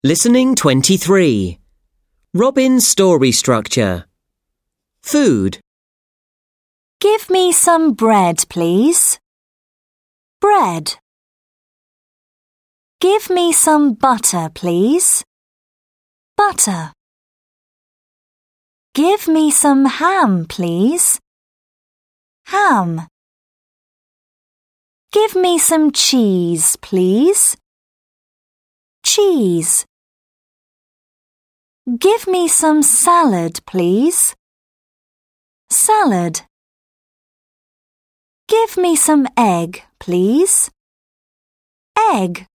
Listening 23. Robin's story structure. Food. Give me some bread, please. Bread. Give me some butter, please. Butter. Give me some ham, please. Ham. Give me some cheese, please. Cheese. Give me some salad, please. Salad. Give me some egg, please. Egg.